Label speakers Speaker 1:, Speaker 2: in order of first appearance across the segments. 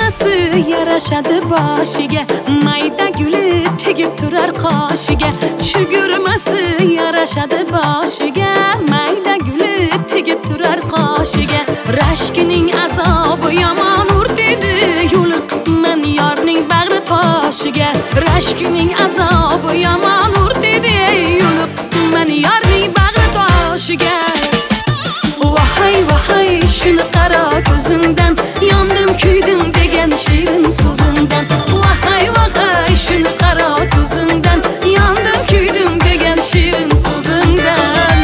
Speaker 1: Chugurmasi yarashadi boshiga, mayda guli tegib turar qoshiga. Chugurmasi yarashadi boshiga, mayda guli tegib turar qoshiga. Rashkining azobi yomon urtedi, yo'liqman yorning bag'ri toshiga. Rashkining azobi yomon urtedi, yo'liqman yorning bag'ri toshiga. Vahay vahay shuni qaro ko'zingdan, yondim kuydim degan shirin so'zingdan. Vahay vahay shuni qaro ko'zingdan, yondim kuydim degan shirin so'zingdan.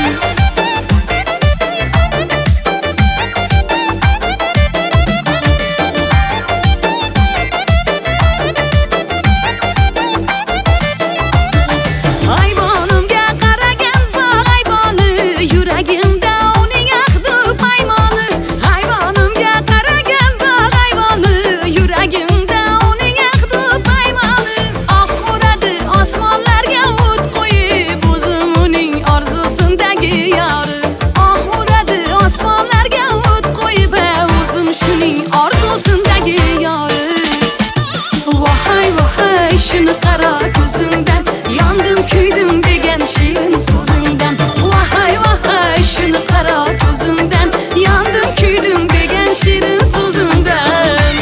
Speaker 1: Ayvonimga qaragan bog' ayvoni, yuragimda uning ahdi paymoni. Ayvonimga qaragan bog' ayvoni, yuragimda uning ahdi paymoni. Oq uradi osmonlarga o't qo'yib, o'zim uning orzusindagi yori. Oq uradi osmonlarga o't qo'yib, o'zim shuning orzusindagi yori. Vahay vahay shuni qaro ko'zingdan, yondim kuydim degan shirin so'zingdan. Vahay vahay shuni qaro ko'zingdan, yondim kuydim degan shirin so'zingdan.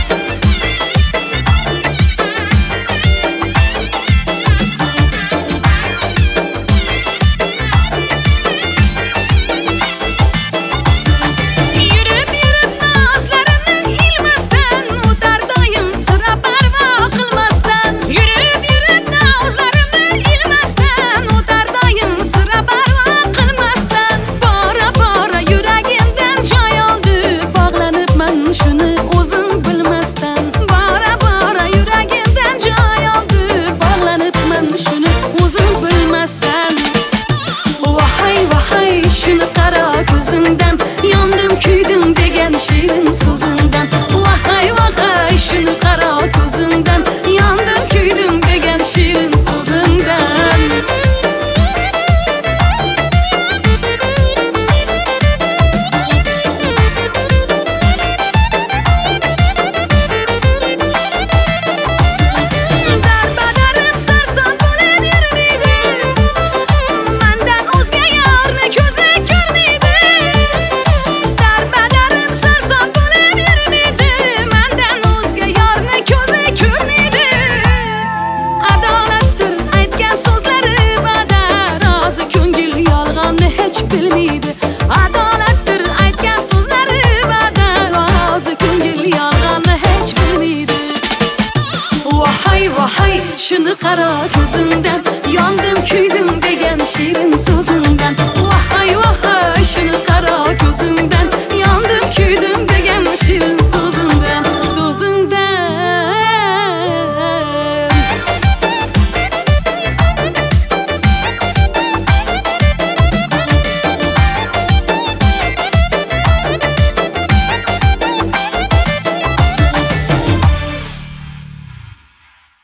Speaker 1: Yurib yurib nazlarimni ilmasdan, o'tar doim sira parvo qilmasdan. Yurib yurib nazlarimni ilmasdan, o'tar doim sira parvo qilmasdan. Bora bora yuragimdan joy oldi, bog'lanibman shuni o'zim bilmasdan. Bora bora yuragimdan joy oldi, bog'lanibman shuni o'zim bilmasdan. Vahay vahay shuni qaro ko'zingdan, yondim kuydim degan shirin so'zingdan. Vahay vahay shuni qaro ko'zingdan, yondim kuydim degan shirin so'zingdan. Darbadarim sarson bo'lib yurmaydi, mendan o'zga yorni ko'zi ko'rmaydi. Darbadarim sarson bo'lib yurmaydi, mendan o'zga yorni ko'zi ko'rmaydi. Adolatdir aytgan so'zlari va'da, rozi ko'ngil yolg'onni hech bilmaydi. Adolatdir aytgan so'zlari va'da, rozi ko'ngil yolg'onni hech bilmaydi. Vahay vahay shuni qaro ko'zingdan, yondim kuydim degan shirin so'zingdan.